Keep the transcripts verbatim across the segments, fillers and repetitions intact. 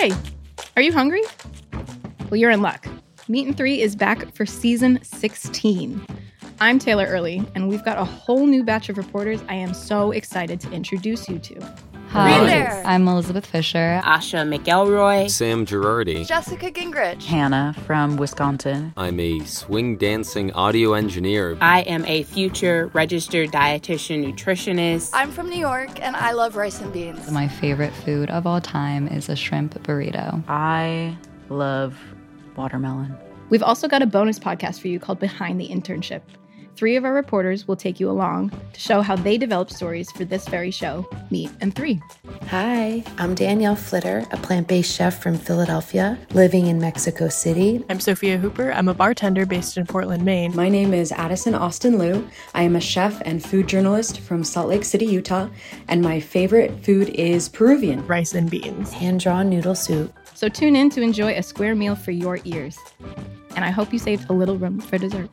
Hey, are you hungry? Well, you're in luck. Meat and Three is back for season sixteen. I'm Taylor Early, and we've got a whole new batch of reporters I am so excited to introduce you to. Hi, there. I'm Elizabeth Fisher. Asha McElroy. Sam Girardi. Jessica Gingrich. Hannah from Wisconsin. I'm a swing dancing audio engineer. I am a future registered dietitian nutritionist. I'm from New York, and I love rice and beans. My favorite food of all time is a shrimp burrito. I love watermelon. We've also got a bonus podcast for you called Behind the Internship. Three of our reporters will take you along to show how they developed stories for this very show, Meat and Three. Hi, I'm Danielle Flitter, a plant-based chef from Philadelphia, living in Mexico City. I'm Sophia Hooper. I'm a bartender based in Portland, Maine. My name is Addison Austin Liu. I am a chef and food journalist from Salt Lake City, Utah, and my favorite food is Peruvian. Rice and beans. Hand-drawn noodle soup. So tune in to enjoy a square meal for your ears. And I hope you saved a little room for dessert.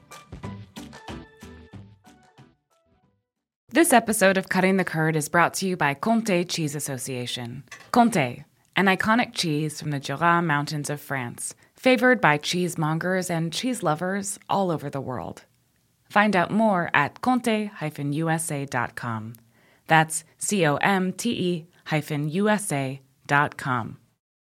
This episode of Cutting the Curd is brought to you by Comté Cheese Association. Comté, an iconic cheese from the Jura Mountains of France, favored by cheesemongers and cheese lovers all over the world. Find out more at comte dash u s a dot com. That's C O M T E hyphen U S A dot com.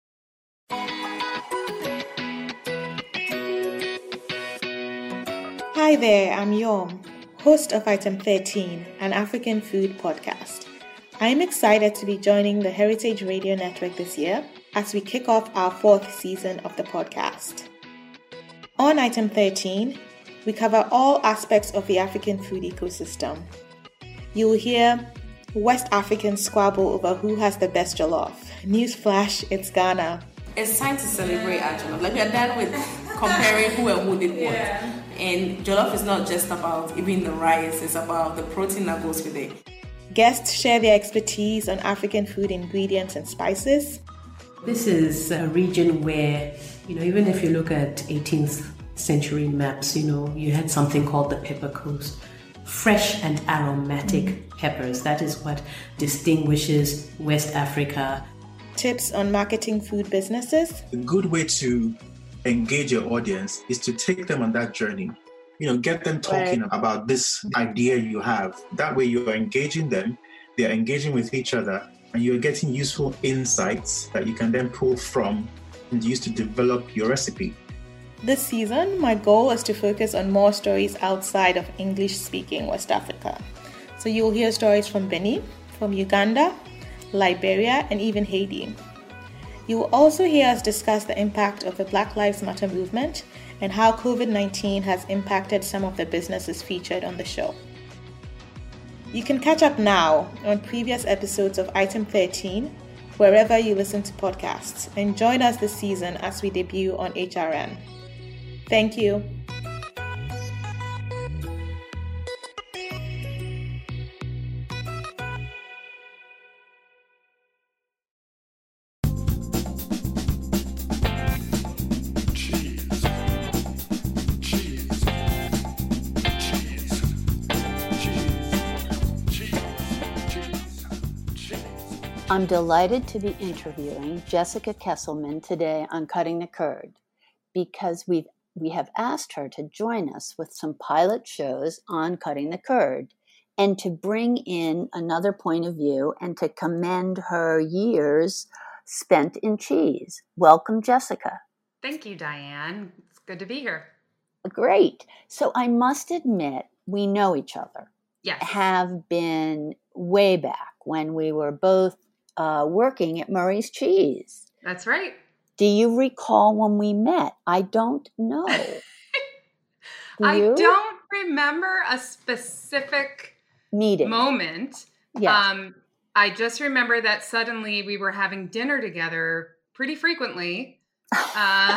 Hi there, I'm Yom, host of Item thirteen, an African food podcast. I am excited to be joining the Heritage Radio Network this year as we kick off our fourth season of the podcast. On Item thirteen, we cover all aspects of the African food ecosystem. You will hear West Africans squabble over who has the best jollof. Newsflash, it's Ghana. It's time to celebrate our jollof. Like, we are done with comparing who and who did what. Yeah. And jollof is not just about even the rice, it's about the protein that goes with it. Guests share their expertise on African food ingredients and spices. This is a region where, you know, even if you look at eighteenth century maps, you know, you had something called the pepper coast. Fresh and aromatic mm. peppers. That is what distinguishes West Africa. Tips on marketing food businesses. A good way to engage your audience is to take them on that journey. You know, get them talking right. about this idea you have. That way you're engaging them, they're engaging with each other, and you're getting useful insights that you can then pull from and use to develop your recipe. This season, my goal is to focus on more stories outside of English-speaking West Africa. So you'll hear stories from Benin, from Uganda, Liberia, and even Haiti. You will also hear us discuss the impact of the Black Lives Matter movement and how covid nineteen has impacted some of the businesses featured on the show. You can catch up now on previous episodes of Item thirteen, wherever you listen to podcasts, and join us this season as we debut on H R N. Thank you. I'm delighted to be interviewing Jessica Kesselman today on Cutting the Curd because we've, we have asked her to join us with some pilot shows on Cutting the Curd and to bring in another point of view and to commend her years spent in cheese. Welcome, Jessica. Thank you, Diane. It's good to be here. Great. So I must admit, we know each other. Yes. Have been way back when we were both Uh, working at Murray's Cheese. That's right. Do you recall when we met? I don't know. Do I you? don't remember a specific meeting moment. Yes. Um, I just remember that suddenly we were having dinner together pretty frequently. Uh,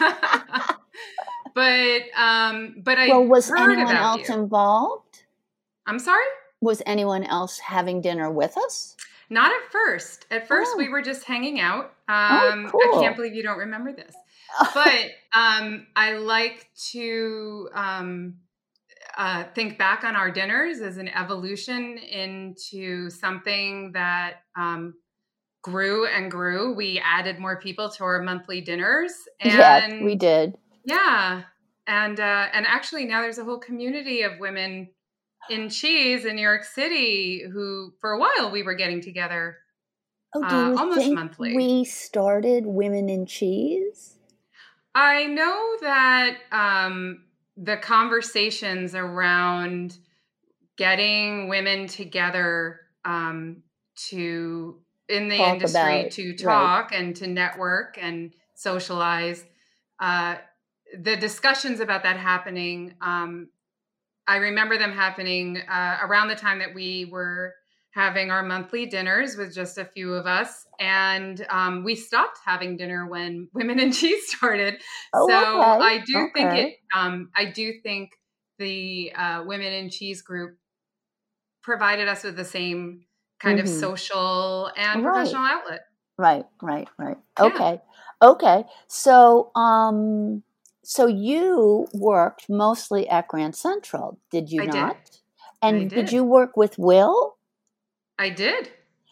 but um, but I well, was heard anyone about else you. involved? I'm sorry? Was anyone else having dinner with us? Not at first. At first, oh. we were just hanging out. Um, oh, cool. I can't believe you don't remember this. But um, I like to um, uh, think back on our dinners as an evolution into something that um, grew and grew. We added more people to our monthly dinners. And yes, we did. Yeah. And uh, and actually now there's a whole community of women in cheese in New York City who, for a while, we were getting together oh, do uh, you almost think monthly. We started Women in Cheese? I know that um, the conversations around getting women together um, to in the Talk industry about, to talk right. and to network and socialize. Uh, the discussions about that happening, um, I remember them happening uh, around the time that we were having our monthly dinners with just a few of us. And um, we stopped having dinner when Women in Cheese started. Oh, so okay. I do okay. think it, um, I do think the uh, Women in Cheese group provided us with the same kind mm-hmm. of social and right. professional outlet. Right, right, right. Yeah. Okay. Okay. So, um, so you worked mostly at Grand Central, did you I not? Did. And I did. did you work with Will? I did.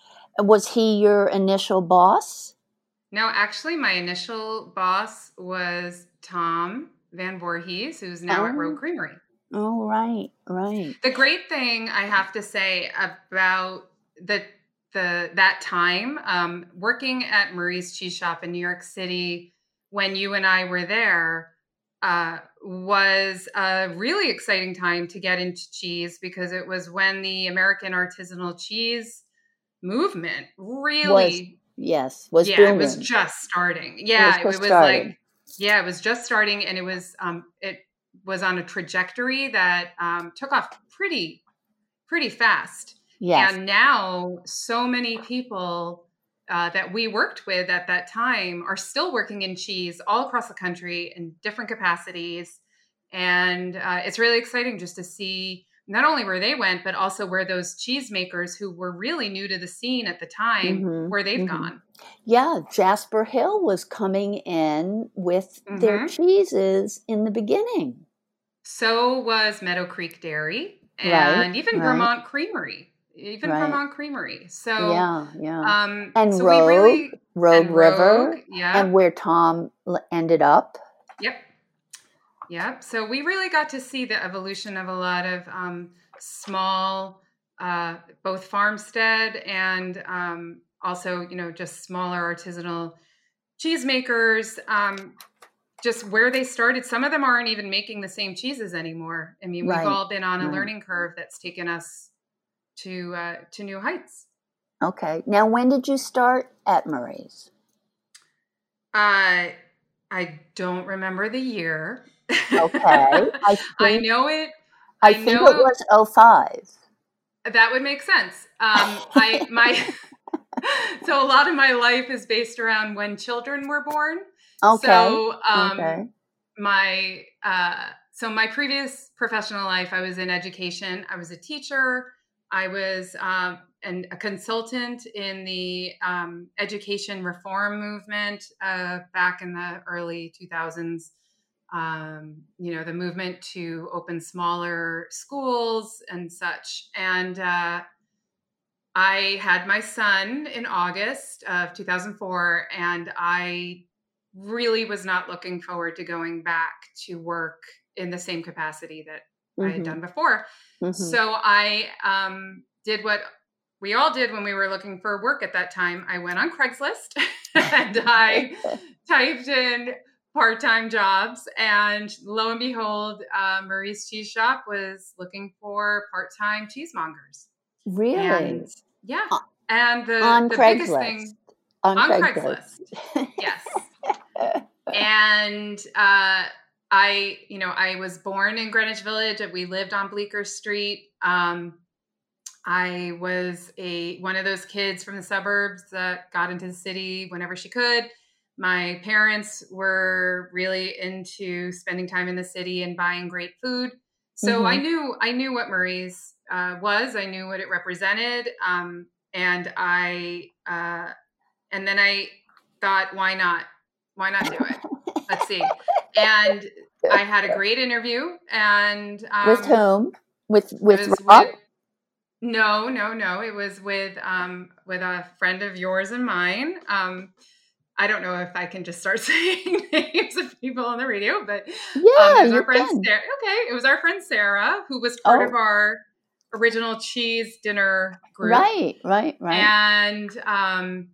Was he your initial boss? No, actually, my initial boss was Tom Van Voorhees, who's now oh. at Rogue Creamery. Oh, right, right. The great thing I have to say about the the that time um, working at Marie's Cheese Shop in New York City when you and I were there uh, was a really exciting time to get into cheese because it was when the American artisanal cheese movement really was, yes was yeah booming. It was just starting. Yeah, it was, it was starting. like yeah, it was just starting, and it was um it was on a trajectory that um, took off pretty pretty fast. Yes. And now so many people uh, that we worked with at that time are still working in cheese all across the country in different capacities. And uh, it's really exciting just to see not only where they went, but also where those cheesemakers who were really new to the scene at the time, mm-hmm. where they've mm-hmm. gone. Yeah, Jasper Hill was coming in with mm-hmm. their cheeses in the beginning. So was Meadow Creek Dairy and right, even right. Vermont Creamery. Even right. Vermont Creamery. So yeah, yeah. Um, and so Rogue, we really, Rogue and River, Rogue, yeah. and where Tom ended up. Yep. Yep. So we really got to see the evolution of a lot of um, small, uh, both farmstead and um, also, you know, just smaller artisanal cheesemakers. Um, just where they started. Some of them aren't even making the same cheeses anymore. I mean, right. we've all been on a right. learning curve that's taken us to uh, to new heights. Okay. Now, when did you start at Marie's? Uh, I don't remember the year. Okay. I, think, I know it. I, I think know it was oh five. That would make sense. Um, I my so a lot of my life is based around when children were born. Okay. So um, okay. my uh, so my previous professional life, I was in education. I was a teacher. I was um, an, a consultant in the um, education reform movement uh, back in the early two thousands. Um, you know, the movement to open smaller schools and such. And uh, I had my son in August of two thousand four, and I really was not looking forward to going back to work in the same capacity that mm-hmm. I had done before. Mm-hmm. So I um, did what we all did when we were looking for work at that time. I went on Craigslist and I typed in part-time jobs, and lo and behold, uh, Marie's Cheese Shop was looking for part-time cheesemongers. Really? And, yeah. And the, on the Craigslist. biggest thing on, on Craigslist. Craigslist. Yes. And uh, I, you know, I was born in Greenwich Village. We lived on Bleecker Street. Um, I was a one of those kids from the suburbs that got into the city whenever she could. My parents were really into spending time in the city and buying great food. So mm-hmm. I knew I knew what Marie's uh, was. I knew what it represented. Um, and I uh, and then I thought, why not? Why not do it? Let's see. And I had a great interview. And um, with whom? With with Rob? With, No, no, no. It was with um, with a friend of yours and mine. Um, I don't know if I can just start saying names of people on the radio, but yeah, um, it was you our friend can. Sarah. Okay, it was our friend Sarah, who was part Oh. of our original cheese dinner group. Right, right, right. And um,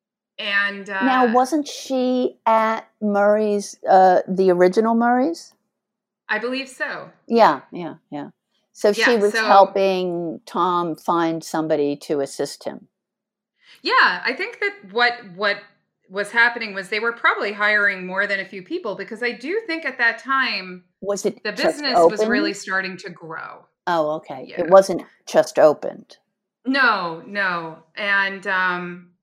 and uh, now, wasn't she at Murray's, uh, the original Murray's? I believe so. Yeah, yeah, yeah. So she Yeah, was so- helping Tom find somebody to assist him. Yeah, I think that what what was happening was they were probably hiring more than a few people, because I do think at that time Was it the just business was opened? really starting to grow. Oh, okay. Yeah. It wasn't just opened. No, no. And um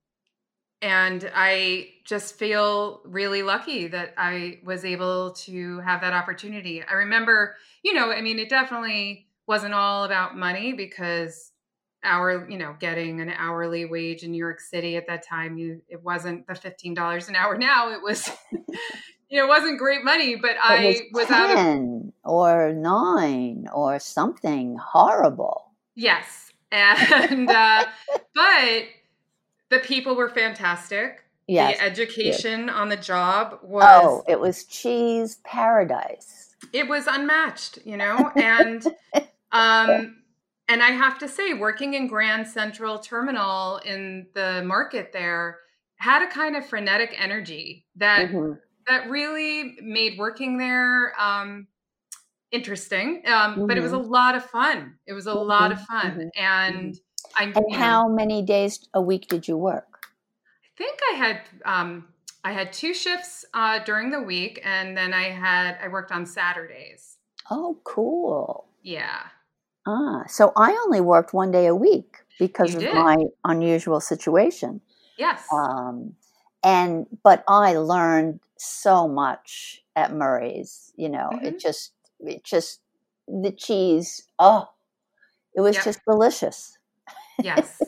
and I just feel really lucky that I was able to have that opportunity. I remember, you know, I mean, it definitely wasn't all about money, because our, you know, getting an hourly wage in New York City at that time, you, it wasn't the fifteen dollars an hour now. It was, you know, it wasn't great money, but It I was was out of, ten or nine or something horrible. yes. And, uh, but the people were fantastic. Yes, The education on the job was, Oh, it was cheese paradise. it was unmatched, you know, and, um, and I have to say, working in Grand Central Terminal in the market there had a kind of frenetic energy that, Mhm. that really made working there, um, interesting. Um, but it was a Mhm. lot of fun. It was a lot of Mhm, fun. mhm, And I, And you know, how many days a week did you work? I think I had um, I had two shifts uh, during the week, and then I had I worked on Saturdays. Oh, cool. Yeah, Ah, so I only worked one day a week because You of did. my unusual situation. yes, Um, and but I learned so much at Murray's. You know, Mhm. it just, it just the cheese. Oh, it was Yep. just delicious. yes,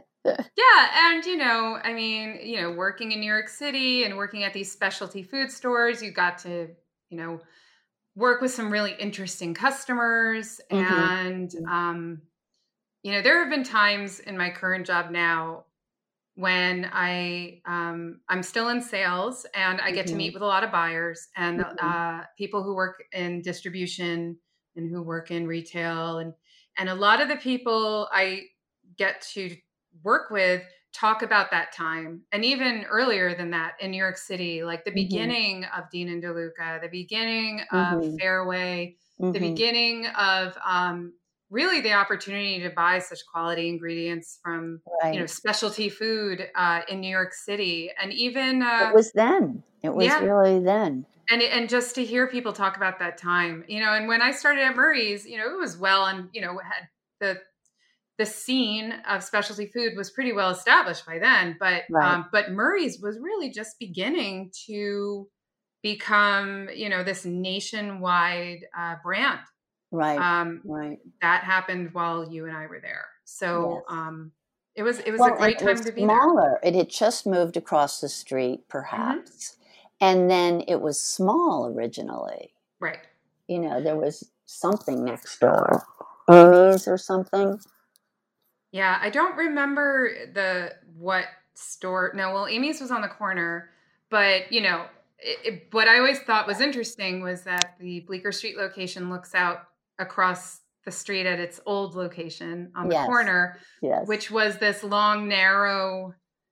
yeah. And you know, I mean, you know, working in New York City and working at these specialty food stores, you got to, you know, work with some really interesting customers, Mhm. and um, you know, there have been times in my current job now when I um, I'm still in sales, and I get to Mhm. meet with a lot of buyers and Mhm. uh, people who work in distribution and who work in retail, and and a lot of the people I get to work with talk about that time, and even earlier than that in New York City, like the Mhm. beginning of Dean and DeLuca, the beginning of Mhm. Fairway, the Mhm. beginning of um, really the opportunity to buy such quality ingredients from, you know, Right. specialty food uh, in New York City, and even uh, It was then. It was yeah, really then. and and just to hear people talk about that time, you know, and when I started at Murray's, you know, it was well, and you know, had the the scene of specialty food was pretty well established by then, but Right. um, but Murray's was really just beginning to become, you know, this nationwide uh, brand. Right. Um, Right. that happened while you and I were there. So Yes. um, it was it was Well, a and great it time was to be there. smaller. It had just moved across the street, Mhm. perhaps. And then it was small originally. Right. You know, there was something next door. Amy's or something. Yeah, I don't remember the what store. No, well, Amy's was on the corner, but you know, it, it, what I always thought was interesting was that the Bleecker Street location looks out across the street at its old location on the Yes. corner, Yes. which was this long, narrow,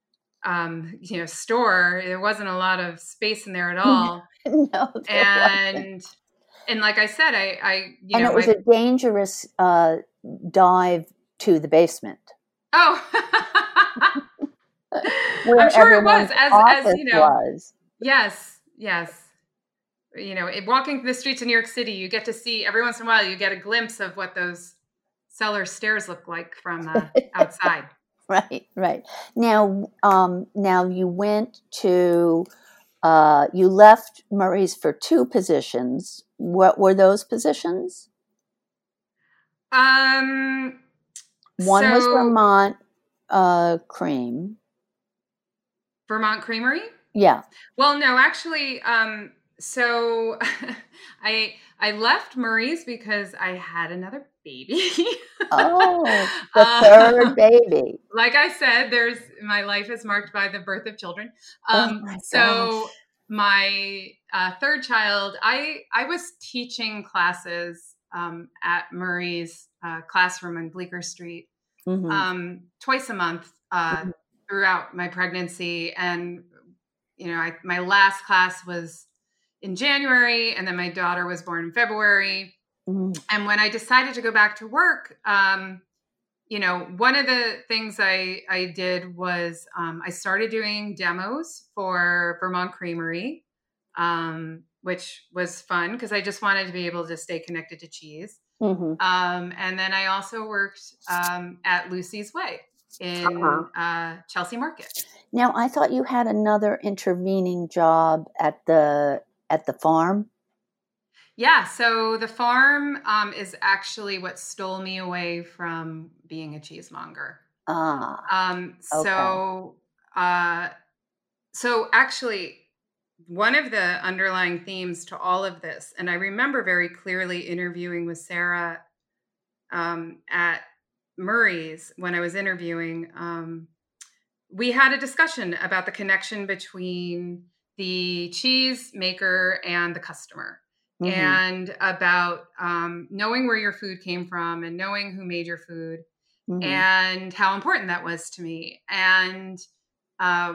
um, you know, store. There wasn't a lot of space in there at all, No, there wasn't. and and like I said, I, I you And know, it was my a dangerous uh, dive to the basement. oh. Where I'm sure it everyone's was, as as office you know. was. Yes, yes. You know, it, walking the streets of New York City, you get to see every once in a while. You get a glimpse of what those cellar stairs look like from uh, outside. Right, right. Now, um, now you went to, uh, you left Murray's for two positions. What were those positions? Um, One was so Vermont uh, Cream. Vermont Creamery. Yeah. Well, no, actually, um, so I I left Murray's because I had another baby. Oh, the Uh, third baby. Like I said, there's my life is marked by the birth of children. Oh Um, my so gosh. my uh, third child, I I was teaching classes um, at Murray's uh, classroom on Bleecker Street Mhm. um, twice a month uh, Mhm. throughout my pregnancy, and you know, I, my last class was in January, and then my daughter was born in February. Mhm. And when I decided to go back to work, um, you know, one of the things I, I did was um, I started doing demos for Vermont Creamery, um, which was fun because I just wanted to be able to stay connected to cheese. Mhm. Um, and then I also worked um, at Lucy's Way in Uh-huh. uh, Chelsea Market. Now, I thought you had another intervening job at the at the farm. Yeah, so the farm um, is actually what stole me away from being a cheesemonger. Ah, Um, so, uh, so actually, one of the underlying themes to all of this, and I remember very clearly interviewing with Sarah um, at Murray's when I was interviewing. Um, we had a discussion about the connection between the cheese maker and the customer. Mhm. And about um, knowing where your food came from and knowing who made your food Mhm. and how important that was to me. And uh,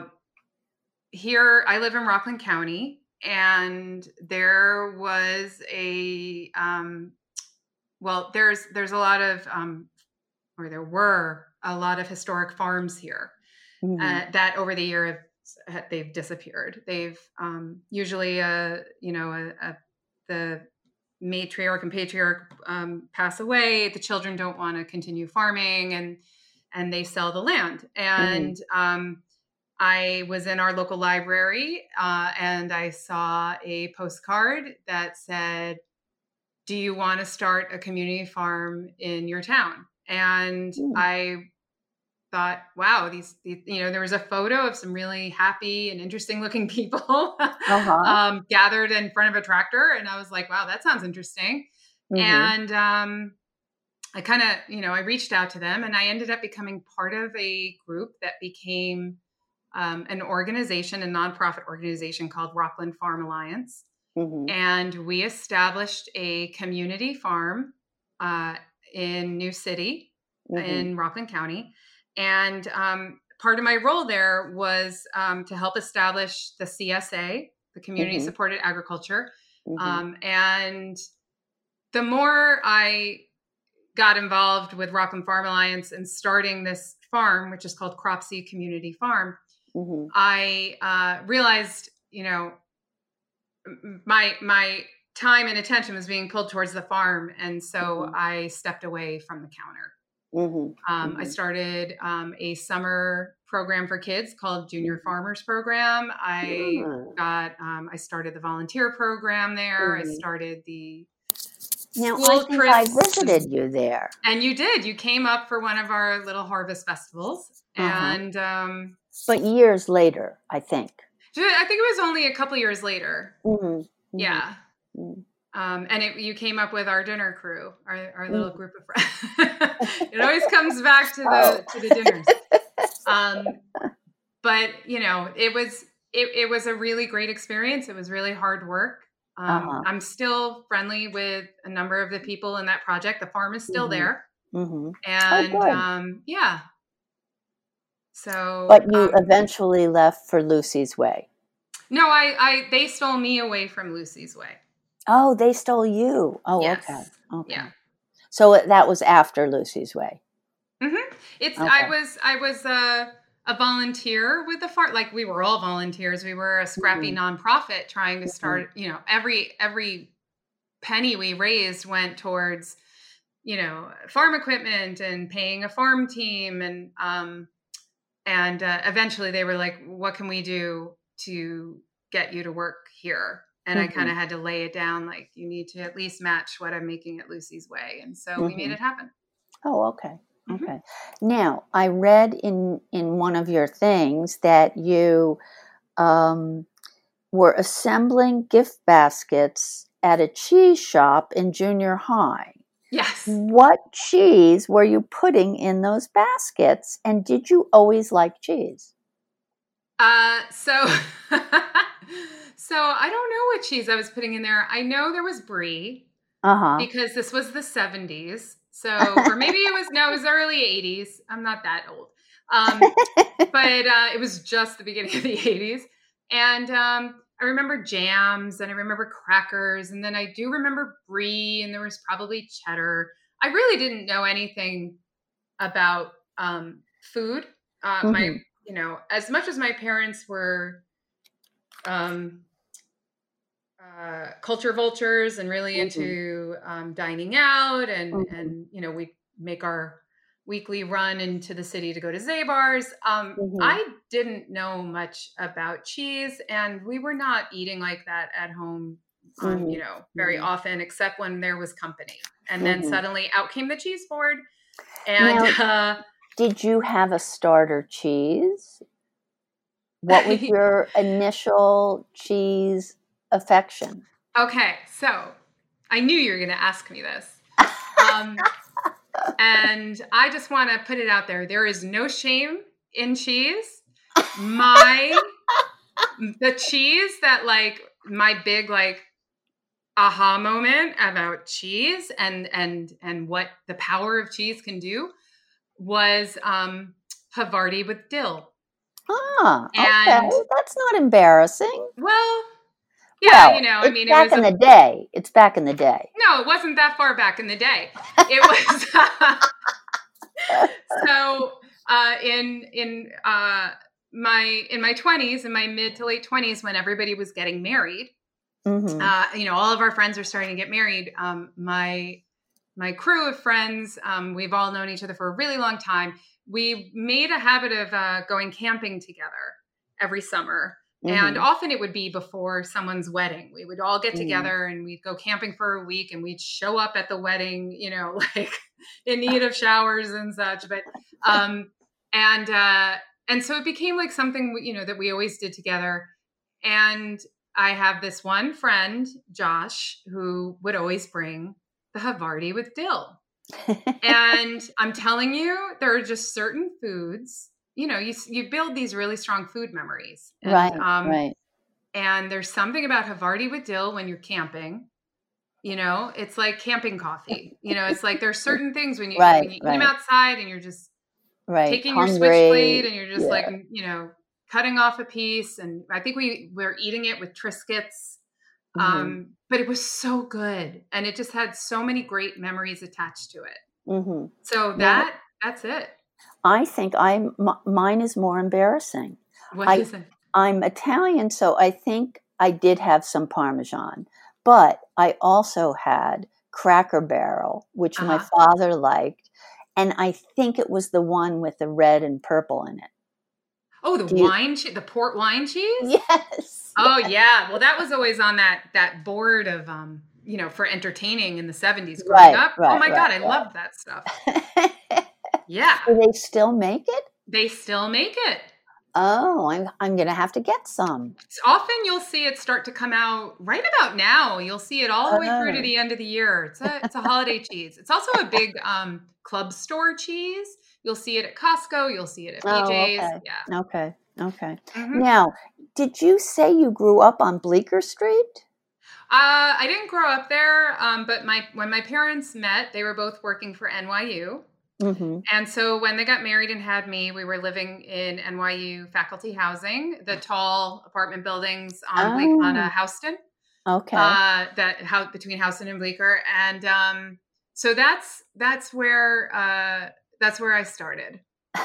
here I live in Rockland County, and there was a, um, well, there's, there's a lot of, um, or there were a lot of historic farms here Mhm. uh, that over the year have, they've disappeared. They've um, usually, uh, you know, a, a the matriarch and patriarch um, pass away. The children don't want to continue farming, and and they sell the land. And Mhm. um, I was in our local library, uh, and I saw a postcard that said, "Do you want to start a community farm in your town?" And Mm. I thought, wow, these, these, you know, there was a photo of some really happy and interesting looking people Uh-huh. um, gathered in front of a tractor. And I was like, wow, that sounds interesting. Mhm. And um, I kind of, you know, I reached out to them, and I ended up becoming part of a group that became um, an organization, a nonprofit organization called Rockland Farm Alliance. Mhm. And we established a community farm uh, in New City Mhm. in Rockland County. And um, part of my role there was um, to help establish the C S A, the Community Mhm. Supported Agriculture. Mhm. Um, and the more I got involved with Rockland Farm Alliance and starting this farm, which is called Cropsey Community Farm, Mhm. I uh, realized, you know, m- my my time and attention was being pulled towards the farm, and so Mhm. I stepped away from the counter. Mhm. Um, I Mhm. started um, a summer program for kids called Junior Farmers Program. I Ah. got, um, I started the volunteer program there. I Mhm. started the Now, school I think I trips. visited you there. And you did. You came up for one of our little harvest festivals. Uh-huh. And um, But years later, I think. I think it was only a couple years later. Mhm. Yeah. Mhm. Um, and it, you came up with our dinner crew, our, our little Mm. group of friends. It always comes back to the Oh. to the dinners. Um, but you know, it was it, it was a really great experience. It was really hard work. Um, Uh-huh. I'm still friendly with a number of the people in that project. The farm is still Mhm. there, Mhm. and Oh, good. um, yeah. So, But you um, eventually left for Lucy's Way. no, I, I they stole me away from Lucy's Way. Oh, they stole you. Oh, Yes. okay. Okay. Yeah. So that was after Lucy's Way. hmm It's Okay. I was I was a, a volunteer with the farm. Like we were all volunteers. We were a scrappy Mhm. nonprofit trying to start. You know, every every penny we raised went towards, you know, farm equipment and paying a farm team, and um, and uh, eventually they were like, "What can we do to get you to work here?" And I kind Mhm. of had to lay it down, like you need to at least match what I'm making at Lucy's Way, and so we made Mhm. it happen. Oh, okay. Mhm. Okay. Now, I read in in one of your things that you um, were assembling gift baskets at a cheese shop in junior high. Yes. What cheese were you putting in those baskets? And did you always like cheese? Uh, so, so I don't know what cheese I was putting in there. I know there was brie Uh-huh. because this was the seventies. So, or maybe it was, no, it was early eighties. I'm not that old. Um, but uh, it was just the beginning of the eighties. And um, I remember jams and I remember crackers. And then I do remember brie and there was probably cheddar. I really didn't know anything about um, food. Uh, Mm-hmm. My, you know, as much as my parents were um, uh, culture vultures and really Mm-hmm. into um, dining out and, Mm-hmm. and, you know, we make our weekly run into the city to go to Zabar's. Um, Mm-hmm. I didn't know much about cheese and we were not eating like that at home, um, Mm-hmm. you know, very Mm-hmm. often, except when there was company. And then Mm-hmm. suddenly out came the cheese board. And Now, uh, did you have a starter cheese? What was your initial cheese affection? okay, so I knew you were going to ask me this. Um, and I just want to put it out there. There is no shame in cheese. My, the cheese that like my big like aha moment about cheese and, and, and what the power of cheese can do was um, Havarti with dill. Ah, okay. And- That's not embarrassing. Well, yeah, Well, you know, I it's mean, it back was in a- the day. It's back in the day. No, it wasn't that far back in the day. It was so uh, in in uh, my in my twenties, in my mid to late twenties, when everybody was getting married, Mm-hmm. uh, you know, all of our friends are starting to get married. Um, my my crew of friends, um, we've all known each other for a really long time. We made a habit of uh, going camping together every summer. And Mhm. often it would be before someone's wedding. We would all get Mhm. together and we'd go camping for a week and we'd show up at the wedding, you know, like in need of showers and such. But, um, and, uh, and so it became like something, you know, that we always did together. And I have this one friend, Josh, who would always bring the Havarti with dill. And I'm telling you, there are just certain foods, you know, you you build these really strong food memories. And, Right, um, right. And there's something about Havarti with dill when you're camping. You know, it's like camping coffee. You know, it's like there's certain things when you Right, when you eat right. them outside and you're just Right. taking your Hungry. switchblade and you're just Yeah. like, you know, cutting off a piece. And I think we were eating it with Triscuits. Mhm. Um, but it was so good. And it just had so many great memories attached to it. Mm-hmm. So Yeah. that, that's it. I think I'm m- mine is more embarrassing. What I, is it? I'm Italian, so I think I did have some Parmesan, but I also had Cracker Barrel, which my Uh-huh. father liked, and I think it was the one with the red and purple in it. Oh, the Do you- wine, che- the port wine cheese? Yes. Oh yeah. Well, that was always on that, that board of, um, you know, for entertaining in the seventies growing Right, up. right, oh my right, God. I right. loved that stuff. Yeah. Do they still make it? They still make it. Oh, I'm I'm gonna have to get some. Often you'll see it start to come out right about now. You'll see it all the way through to Oh. the end of the year. It's a it's a holiday cheese. It's also a big um, club store cheese. You'll see it at Costco. You'll see it at Oh, B J's. okay. Yeah. Okay. Okay. Mhm. Now, did you say you grew up on Bleecker Street? Uh, I didn't grow up there, um, but my when my parents met, they were both working for N Y U. Mm-hmm. And so when they got married and had me, we were living in N Y U faculty housing, the tall apartment buildings on Bleak on uh, Oh. Houston. Okay. Uh, that how between Houston and Bleecker, and um, so that's that's where uh, that's where I started.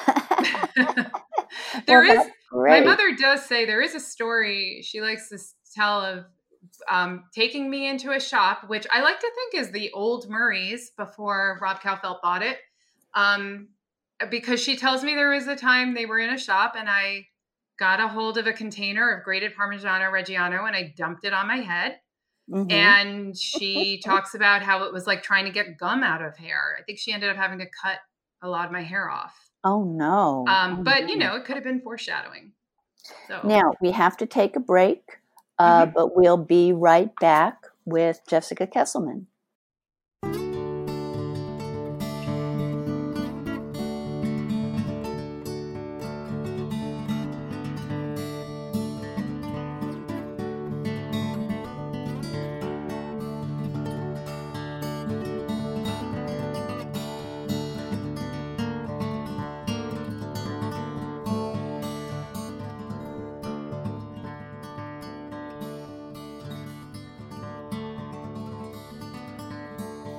There Well, is that's my great. mother does say there is a story she likes to s- tell of um, taking me into a shop, which I like to think is the old Murray's before Rob Kaufelt bought it. Um, because she tells me there was a time they were in a shop and I got a hold of a container of grated Parmigiano Reggiano and I dumped it on my head. Mhm. And she talks about how it was like trying to get gum out of hair. I think she ended up having to cut a lot of my hair off. Oh no. Um, Oh, but you no. know, it could have been foreshadowing. So Now we have to take a break, uh, Mhm. but we'll be right back with Jessica Kesselman.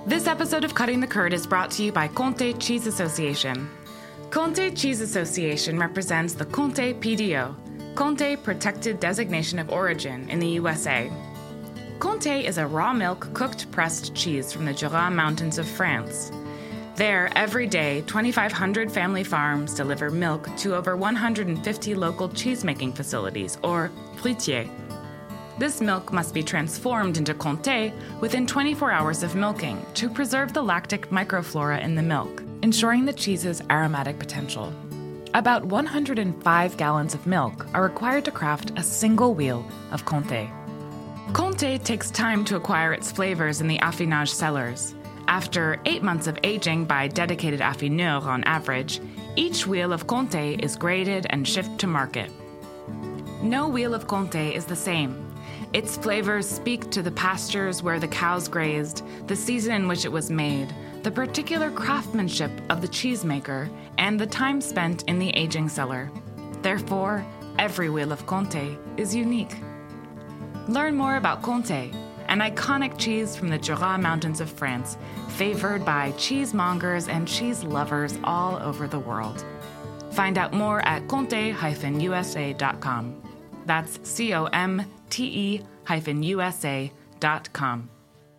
This episode of Cutting the Curd is brought to you by Comté Cheese Association. Comté Cheese Association represents the Comté P D O, Comté Protected Designation of Origin in the U S A. Comté is a raw milk cooked pressed cheese from the Jura Mountains of France. There, every day, twenty-five hundred family farms deliver milk to over one hundred fifty local cheese-making facilities, or fruitiers. This milk must be transformed into Comté within twenty-four hours of milking to preserve the lactic microflora in the milk, ensuring the cheese's aromatic potential. About one hundred five gallons of milk are required to craft a single wheel of Comté. Comté takes time to acquire its flavors in the affinage cellars. After eight months of aging by dedicated affineurs on average, each wheel of Comté is graded and shipped to market. No wheel of Comté is the same. Its flavors speak to the pastures where the cows grazed, the season in which it was made, the particular craftsmanship of the cheesemaker, and the time spent in the aging cellar. Therefore, every wheel of Comté is unique. Learn more about Comté, an iconic cheese from the Jura Mountains of France, favored by cheesemongers and cheese lovers all over the world. Find out more at comte dash u s a dot com. That's C O M T E hyphen U S A dot com.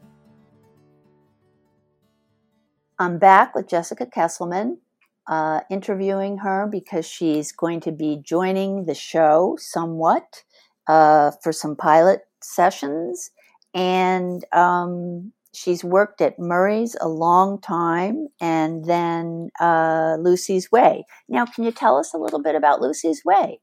I'm back with Jessica Kesselman, uh, interviewing her because she's going to be joining the show somewhat uh, for some pilot sessions. And um, she's worked at Murray's a long time, and then uh, Lucy's Way. Now, can you tell us a little bit about Lucy's Way?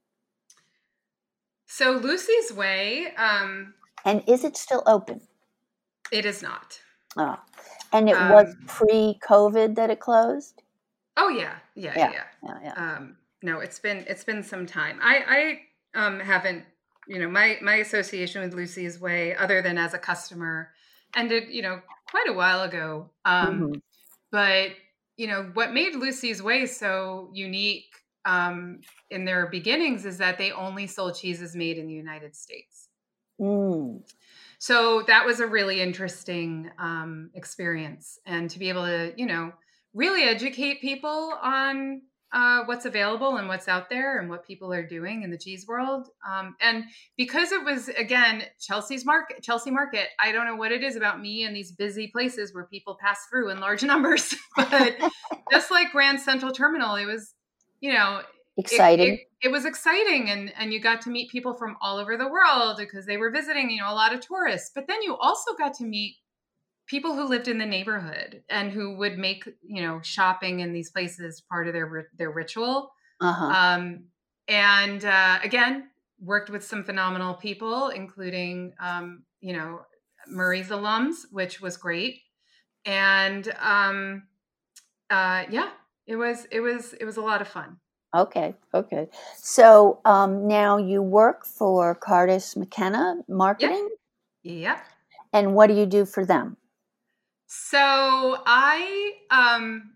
So Lucy's Way... Um, and is it still open? It is not. Oh. And it um, was pre-COVID that it closed? Oh, yeah. Yeah, yeah. yeah. yeah, yeah. Um, no, it's been it's been some time. I, I um, haven't, you know, my, my association with Lucy's Way, other than as a customer, ended, you know, quite a while ago. Um, mm-hmm. But, you know, what made Lucy's Way so unique um, in their beginnings is that they only sold cheeses made in the United States. Mm. So that was a really interesting um, experience. And to be able to, you know, really educate people on uh, what's available and what's out there and what people are doing in the cheese world. Um, and because it was, again, Chelsea's market, Chelsea Market, I don't know what it is about me and these busy places where people pass through in large numbers, but just like Grand Central Terminal, it was, you know, exciting. It, it, it was exciting. And, and you got to meet people from all over the world because they were visiting, you know, a lot of tourists, but then you also got to meet people who lived in the neighborhood and who would make, you know, shopping in these places part of their, their ritual. Uh-huh. Um, and, uh, again, worked with some phenomenal people, including, um, you know, Murray's alums, which was great. And, um, uh, yeah, it was, it was, it was a lot of fun. Okay. Okay. So, um, now you work for Cardis McKenna Marketing? Yep. Yep. And what do you do for them? So I, um,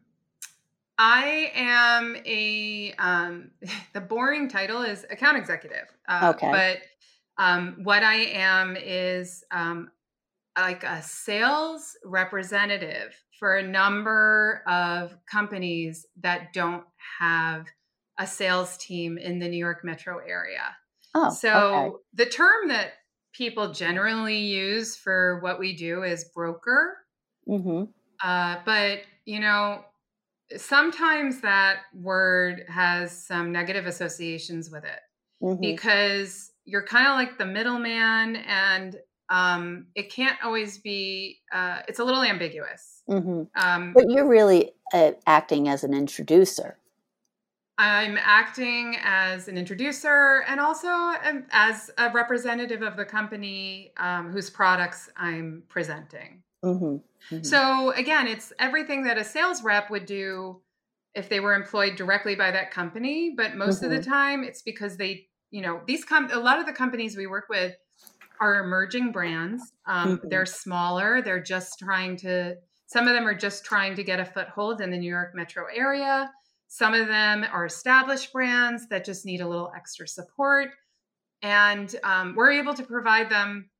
I am a, um, the boring title is account executive. Uh, okay. But, um, what I am is, um, like a sales representative for a number of companies that don't have a sales team in the New York metro area. Oh, so okay. The term that people generally use for what we do is broker. Mm-hmm. Uh, but, you know, sometimes that word has some negative associations with it mm-hmm. because you're kind of like the middleman and um, it can't always be, uh, it's a little ambiguous. Mm-hmm. Um, but you're really uh, acting as an introducer. I'm acting as an introducer and also as a representative of the company um, whose products I'm presenting. Mm-hmm. Mm-hmm. So again, it's everything that a sales rep would do if they were employed directly by that company. But most mm-hmm. of the time it's because they, you know, these com- a lot of the companies we work with are emerging brands. Um, mm-hmm. They're smaller. They're just trying to, some of them are just trying to get a foothold in the New York metro area. Some of them are established brands that just need a little extra support. And um, we're able to provide them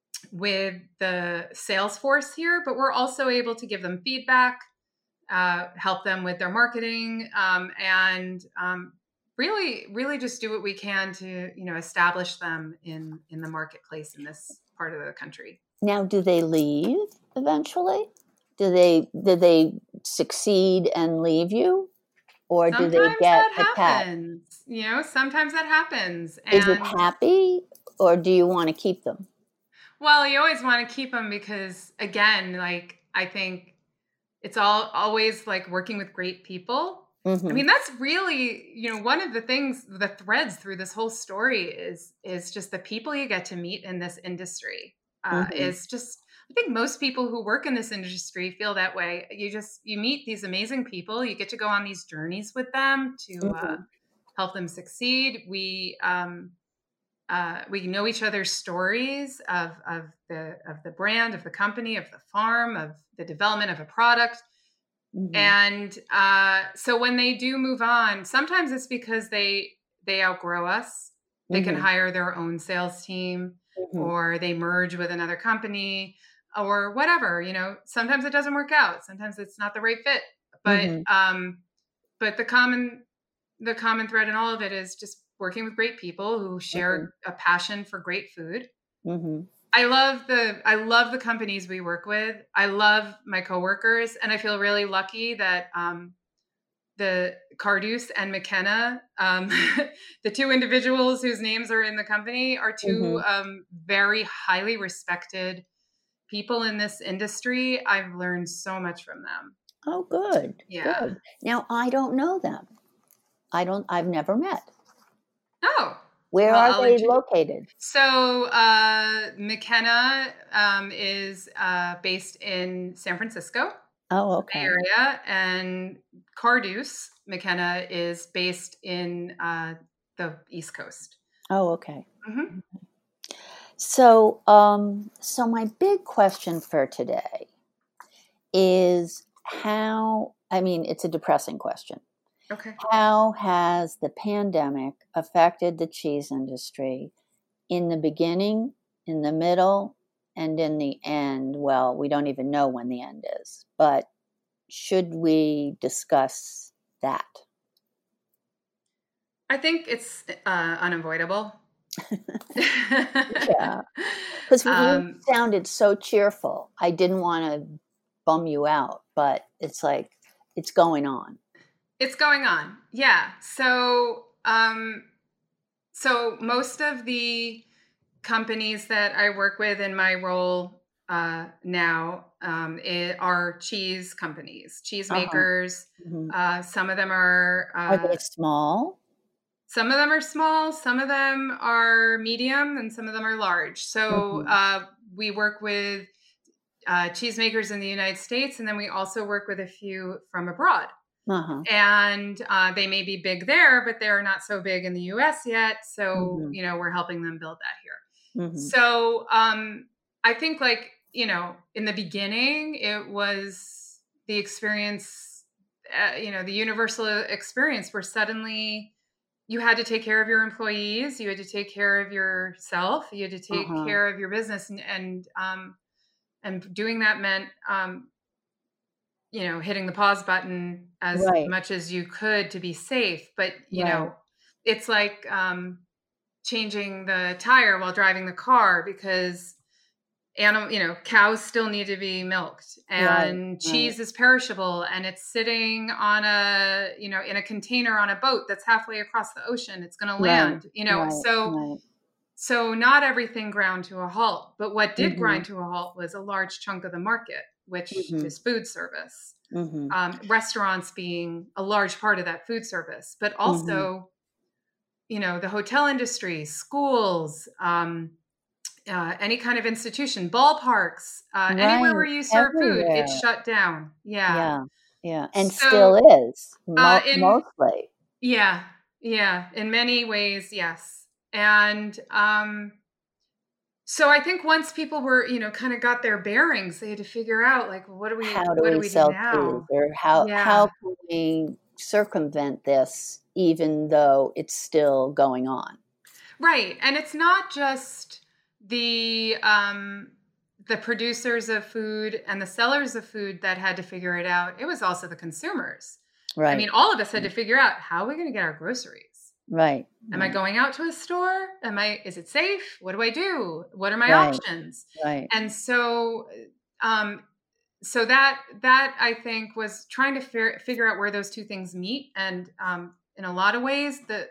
with the sales force here, but we're also able to give them feedback, uh, help them with their marketing, um, and um, really, really just do what we can to, you know, establish them in, in the marketplace in this part of the country. Now, do they leave eventually? Do they, do they succeed and leave you? Or Sometimes do they get that a happens. cat? You know, sometimes that happens. Is And it happy, or do you want to keep them? well, you always want to keep them because, again, like, I think it's all always like working with great people. Mm-hmm. I mean, that's really, you know, one of the things, the threads through this whole story is, is just the people you get to meet in this industry. Uh, Mm-hmm. is just, I think most people who work in this industry feel that way. You just, you meet these amazing people. You get to go on these journeys with them to Mm-hmm. uh, help them succeed. We, um, uh, we know each other's stories of, of the, of the brand, of the company, of the farm, of the development of a product. Mm-hmm. And uh, so when they do move on, sometimes it's because they, they outgrow us. They Mm-hmm. can hire their own sales team, Mm-hmm. or they merge with another company, or whatever. You know, sometimes it doesn't work out. Sometimes it's not the right fit. But Mm-hmm. um, but the common the common thread in all of it is just working with great people who share Mm-hmm. a passion for great food. Mm-hmm. I love the I love the companies we work with. I love my coworkers, and I feel really lucky that um, the Carduce and McKenna, um, the two individuals whose names are in the company, are two Mm-hmm. um, very highly respected people in this industry. I've learned so much from them. Oh, good. Yeah. Good. Now, I don't know them. I don't, I've never met. Oh. Where Well, are I'll they introduce- located? So uh, McKenna um, is uh, based in San Francisco. Oh, okay. Bay Area, and Carduce McKenna is based in uh, the East Coast. Oh, okay. Mm-hmm. So, um, so my big question for today is how, I mean, it's a depressing question. Okay. How has the pandemic affected the cheese industry in the beginning, in the middle, and in the end? Well, we don't even know when the end is, but should we discuss that? I think it's uh, unavoidable. Yeah. Because Um, you sounded so cheerful. I didn't want to bum you out, but it's like, it's going on. It's going on. Yeah. So, um, so most of the companies that I work with in my role uh, now um, it, are cheese companies, cheese Uh-huh. makers. Mhm. Uh, some of them are. Uh, Are they small? Some of them are small, some of them are medium, and some of them are large. So Mhm. uh, we work with uh, cheesemakers in the United States, and then we also work with a few from abroad. Uh-huh. And uh, they may be big there, but they're not so big in the U S yet. So, Mhm. you know, we're helping them build that here. Mhm. So um, I think, like, you know, in the beginning, it was the experience, uh, you know, the universal experience where suddenly you had to take care of your employees, you had to take care of yourself, you had to take Uh-huh. care of your business, and and um, and doing that meant, um, you know, hitting the pause button as Right. much as you could to be safe. But you Right. know, it's like um, changing the tire while driving the car because animal, you know, cows still need to be milked, and Right, cheese right. is perishable, and it's sitting on a, you know, in a container on a boat that's halfway across the ocean. It's going to land, Right, you know. right, So, right. so not everything ground to a halt, but what did Mhm. grind to a halt was a large chunk of the market, which Mhm. is food service. Mhm. Um, restaurants being a large part of that food service, but Mhm. also, you know, the hotel industry, schools, um, uh, any kind of institution, ballparks, uh, anywhere where Right, you serve food, everywhere. it's shut down. Yeah. Yeah, yeah, and So, still is, uh, mo- in mostly. yeah, yeah, in many ways, yes. And um, so I think once people were, you know, kind of got their bearings, they had to figure out, like, what do we, How do what do we we do sell cheese, now? or how Yeah. how can we circumvent this even though it's still going on? Right. And it's not just the um, the producers of food and the sellers of food that had to figure it out. It was also the consumers. Right. I mean, all of us had to figure out, how are we going to get our groceries? Right. Am right. I going out to a store? Am I, is it safe? What do I do? What are my right. options? Right. And so, um, so that, that I think was trying to fi- figure out where those two things meet. And, um, in a lot of ways, the,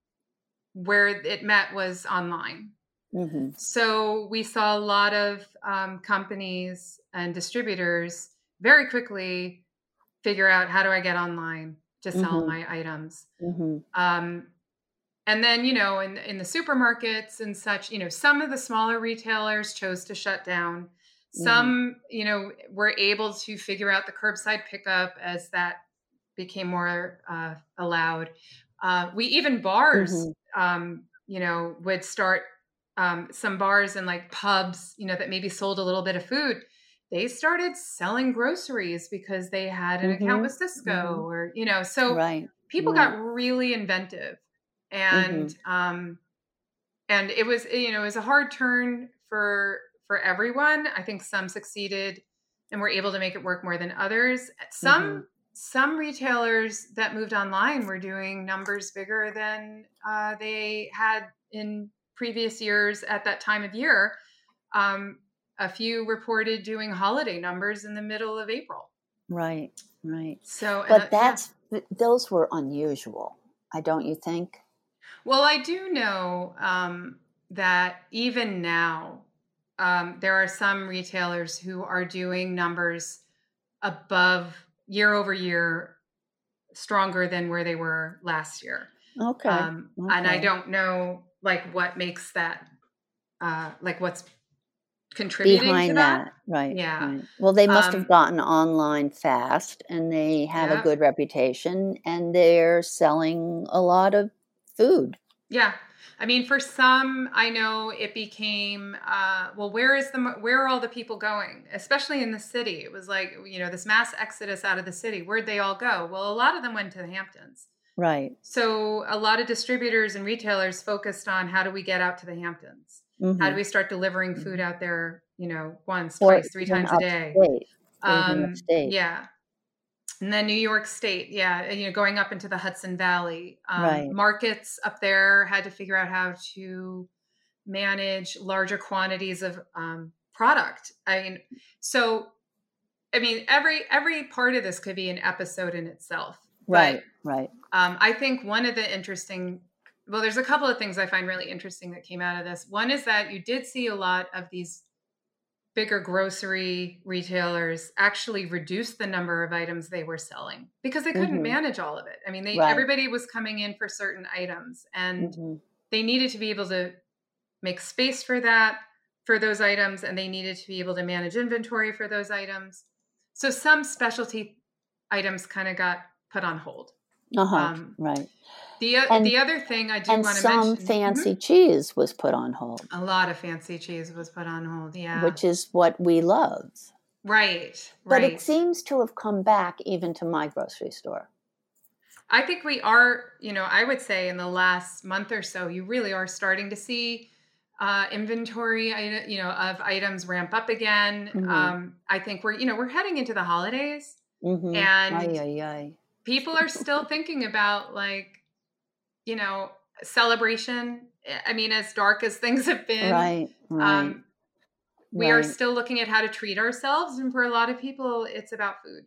where it met was online. Mm-hmm. So we saw a lot of um, companies and distributors very quickly figure out, how do I get online to sell Mm-hmm. my items? Mm-hmm. Um, and then, you know, in, in the supermarkets and such, you know, some of the smaller retailers chose to shut down. Some, mm-hmm. you know, were able to figure out the curbside pickup as that became more uh, allowed. Uh, we even bars, mm-hmm. um, you know, would start um, some bars and like pubs, you know, that maybe sold a little bit of food. They started selling groceries because they had an mm-hmm. account with Cisco mm-hmm. or, you know, so right. people right. got really inventive and, mm-hmm. um, and it was, you know, it was a hard turn for, for everyone. I think some succeeded and were able to make it work more than others. Some, mm-hmm. some retailers that moved online were doing numbers bigger than uh, they had in previous years at that time of year. Um, A few reported doing holiday numbers in the middle of April. Right, right. So, but uh, that's yeah. those were unusual, I don't you think? Well, I do know um, that even now, um, there are some retailers who are doing numbers above year over year, stronger than where they were last year. Okay. Um, okay. And I don't know, like, what makes that, uh, like, what's contributing behind to that. that. Right. Yeah. Right. Well, they must Um, have gotten online fast and they have yeah. a good reputation and they're selling a lot of food. Yeah. I mean, for some, I know it became, uh, well, where is the, where are all the people going? Especially in the city. It was like, you know, this mass exodus out of the city. Where'd they all go? Well, a lot of them went to the Hamptons. Right. So a lot of distributors and retailers focused on, how do we get out to the Hamptons? Mm-hmm. How do we start delivering food out there, you know, once, or twice, three times a day? Upstate, um, upstate. Yeah. And then New York State, yeah, you know, going up into the Hudson Valley. Um, right. Markets up there had to figure out how to manage larger quantities of um, product. I mean, so, I mean, every every part of this could be an episode in itself. Right, but, right. Um, I think one of the interesting, well, there's a couple of things I find really interesting that came out of this. One is that you did see a lot of these bigger grocery retailers actually reduce the number of items they were selling because they couldn't mm-hmm. manage all of it. I mean, they right. everybody was coming in for certain items and mm-hmm. they needed to be able to make space for that, for those items, and they needed to be able to manage inventory for those items. So some specialty items kind of got put on hold. Uh-huh. Um, right. The, and, the other thing I do and want to mention. some fancy mm-hmm. cheese was put on hold. A lot of fancy cheese was put on hold, yeah. Which is what we love. Right, but right. it seems to have come back even to my grocery store. I think we are, you know, I would say in the last month or so, you really are starting to see uh, inventory, you know, of items ramp up again. Mm-hmm. Um, I think we're, you know, we're heading into the holidays mm-hmm. and aye, aye, aye. people are still thinking about like, you know, celebration. I mean, as dark as things have been, right, right, um, we right. are still looking at how to treat ourselves. And for a lot of people, it's about food.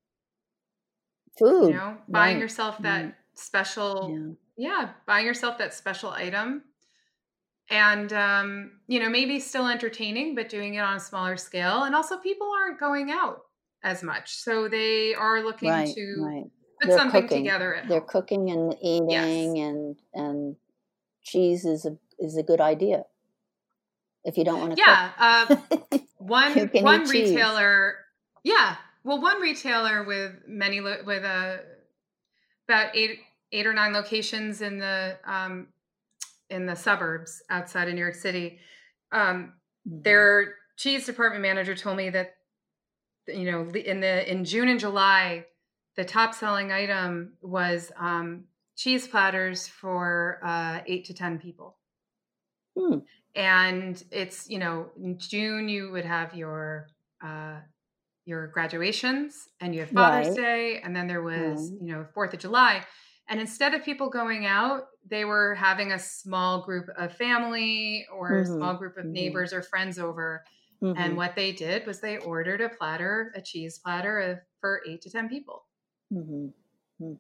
Food. You know, buying right. yourself that right. special, yeah. yeah, buying yourself that special item. And, um, you know, maybe still entertaining, but doing it on a smaller scale. And also people aren't going out as much. So they are looking right, to right. put They're something cooking. together at They're home. cooking and eating yes. and and cheese is a is a good idea. If you don't want to yeah, cook. uh, one one retailer, yeah, well, one retailer with many lo- with a about eight eight or nine locations in the um, in the suburbs outside of New York City. Um, mm-hmm. Their cheese department manager told me that you know in the in June and July, the top selling item was um, cheese platters for uh, eight to ten people. Hmm. And it's, you know, in June you would have your uh, your graduations, and you have Father's Right. Day, and then there was, Right. you know, Fourth of July. And instead of people going out, they were having a small group of family or a Mhm. small group of Mhm. neighbors or friends over. And Mhm. what they did was they ordered a platter, a cheese platter of, for eight to ten people. Mhm. Hmm.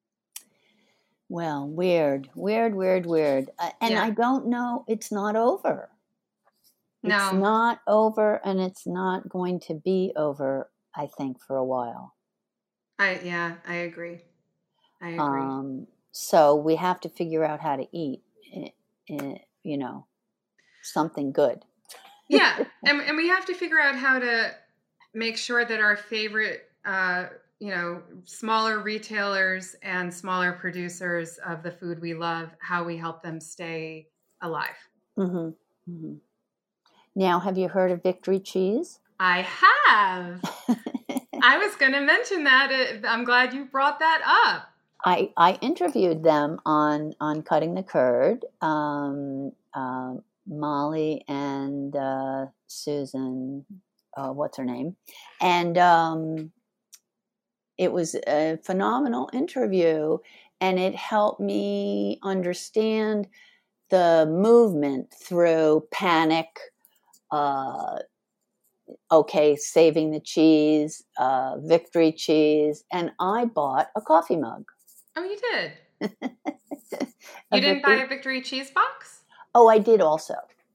Well, weird, weird, weird, weird. Uh, and Yeah. I don't know, it's not over. It's No. not over, and it's not going to be over, I think, for a while. I yeah, I agree. I agree. Um, so we have to figure out how to eat, eh, eh, you know, something good. Yeah, and and we have to figure out how to make sure that our favorite, uh, you know, smaller retailers and smaller producers of the food we love, how we help them stay alive. hmm hmm Now, have you heard of Victory Cheese? I have. I was going to mention that. It- I'm glad you brought that up. I, I interviewed them on, on Cutting the Curd, um, um, Molly and uh, Susan, uh, what's her name? And um, it was a phenomenal interview, and it helped me understand the movement through panic, uh, okay, saving the cheese, uh, Victory Cheese, and I bought a coffee mug. Oh, you did? A You didn't Victory- buy a Victory cheese box? Oh, I did also.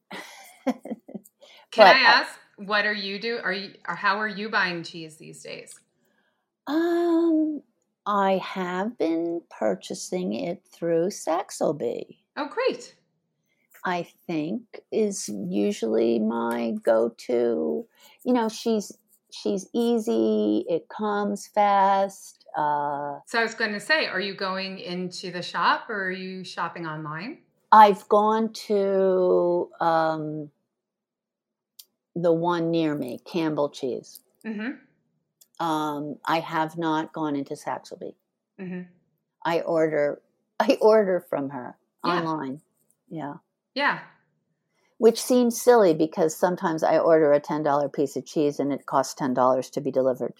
Can But I ask, what are you do? Are you or how are you buying cheese these days? Um, I have been purchasing it through Saxelby. Oh, great. I think is usually my go-to. You know, she's she's easy. It comes fast. Uh, So I was going to say, are you going into the shop or are you shopping online? I've gone to um, the one near me, Campbell Cheese. Mm-hmm. Um, I have not gone into Saxelby. Mm-hmm. I order I order from her Yeah. online. Yeah. Yeah. Which seems silly because sometimes I order a ten dollar piece of cheese and it costs ten dollars to be delivered.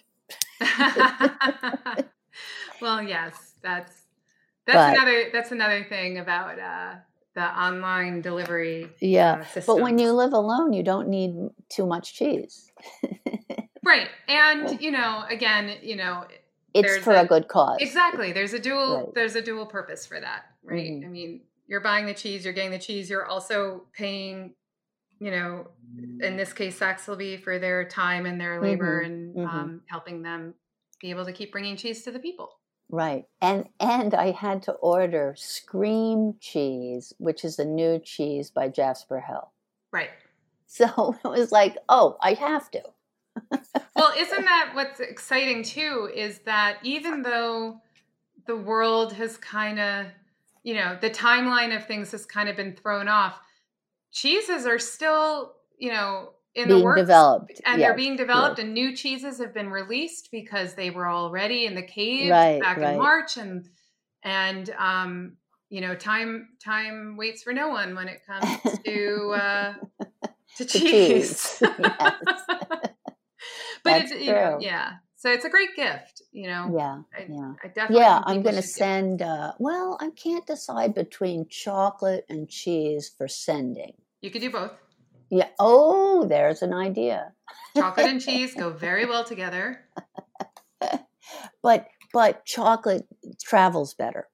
Well, yes, that's that's But- another that's another thing about uh, the online delivery. Yeah. uh, But when systems. you live alone, you don't need too much cheese. Right, and you know, again, you know, It's there's for a, good cause. Exactly. There's a dual Right. there's a dual purpose for that, right? Mhm. I mean, you're buying the cheese, you're getting the cheese, you're also paying, you know, in this case, Saxelby for their time and their labor Mhm. and Mhm. um, helping them be able to keep bringing cheese to the people. Right. And and I had to order Scream cheese, which is a new cheese by Jasper Hill. Right. So it was like, oh, I have to. Well, isn't that what's exciting too? Is that even though the world has kind of, you know, the timeline of things has kind of been thrown off, cheeses are still, you know, in Being the works, developed, and yes, they're being developed, yes. and new cheeses have been released because they were already in the caves Right, back right. in March, and and um, you know, time time waits for no one when it comes to uh, to The cheese. cheese. Yes. But That's it's, you know, true. yeah. So it's a great gift, you know. Yeah, I, yeah. I definitely Yeah, think I'm people going to should get- send, uh, well, I can't decide between chocolate and cheese for sending. You could do both. Yeah. Oh, there's an idea. Chocolate and cheese go very well together. But but chocolate travels better,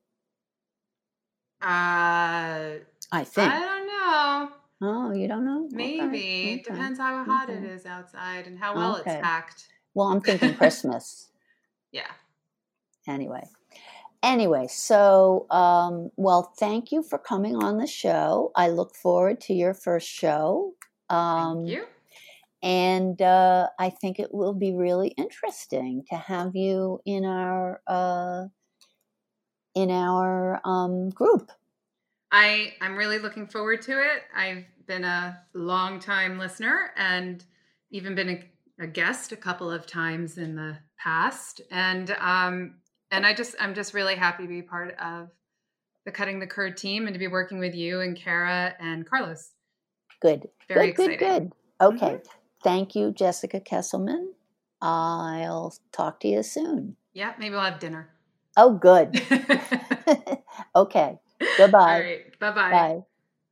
Uh, I think. I don't know. Oh, you don't know? Okay, Maybe. It okay, depends how hot it okay. is outside and how well Okay. it's packed. Well, I'm thinking Christmas. Yeah. Anyway. Anyway, so, um, well, thank you for coming on the show. I look forward to your first show. Um, Thank you. And uh, I think it will be really interesting to have you in our uh, in our um, group. I, I'm really looking forward to it. I've been a long time listener and even been a, a guest a couple of times in the past. And um, and I just I'm just really happy to be part of the Cutting the Curd team and to be working with you and Kara and Carlos. Good. Very good, exciting. good, good. Okay. Mm-hmm. Thank you, Jessica Kesselman. I'll talk to you soon. Yeah, maybe we'll have dinner. Oh, good. Okay. Goodbye. All right. Bye-bye. Bye.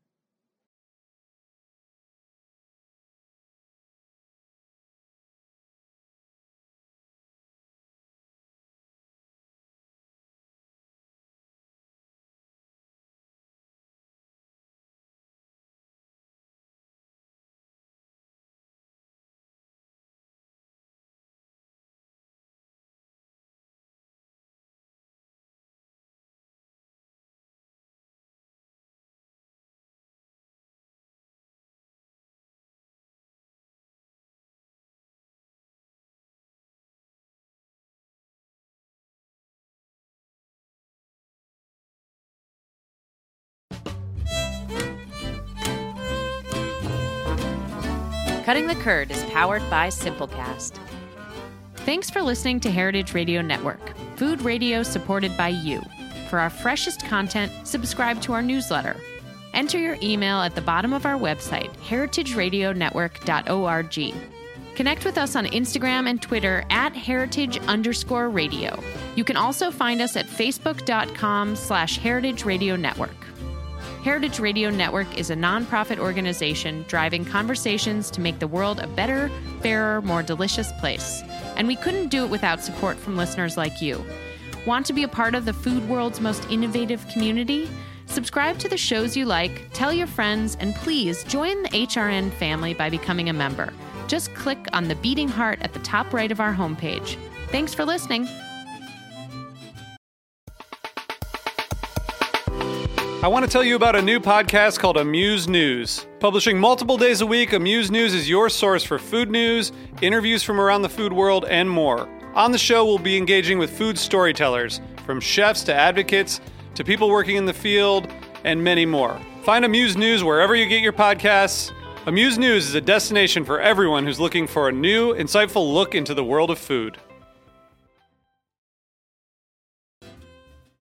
Cutting the Curd is powered by Simplecast. Thanks for listening to Heritage Radio Network, food radio supported by you. For our freshest content, subscribe to our newsletter. Enter your email at the bottom of our website, heritage radio network dot org. Connect with us on Instagram and Twitter at heritage underscore radio. You can also find us at facebook.com slash heritage radio network. Heritage Radio Network is a nonprofit organization driving conversations to make the world a better, fairer, more delicious place. And we couldn't do it without support from listeners like you. Want to be a part of the food world's most innovative community? Subscribe to the shows you like, tell your friends, and please join the H R N family by becoming a member. Just click on the beating heart at the top right of our homepage. Thanks for listening. I want to tell you about a new podcast called Amuse News. Publishing multiple days a week, Amuse News is your source for food news, interviews from around the food world, and more. On the show, we'll be engaging with food storytellers, from chefs to advocates to people working in the field, and many more. Find Amuse News wherever you get your podcasts. Amuse News is a destination for everyone who's looking for a new, insightful look into the world of food.